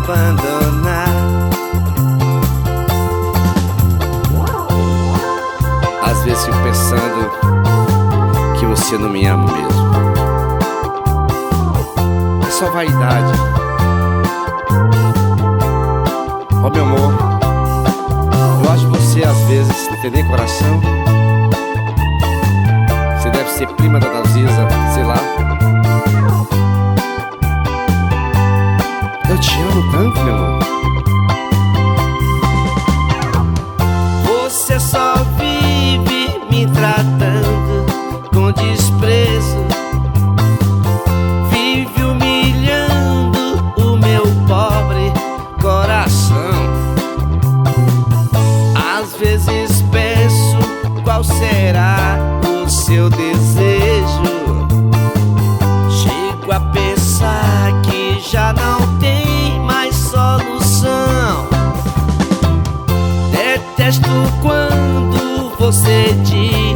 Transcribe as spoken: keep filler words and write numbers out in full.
abandonar. Às vezes fico pensando que você não me ama mesmo. É só vaidade. Ó, oh, meu amor, eu acho que você às vezes não tem nem coração. Você deve ser prima da Dalzisa, sei lá. Eu te amo tanto, meu amor. Você só vive me tratando com desprezo, vive humilhando o meu pobre coração. Às vezes penso qual será o seu desejo. Chego a pensar que já não tem mais solução. Detesto quando você diz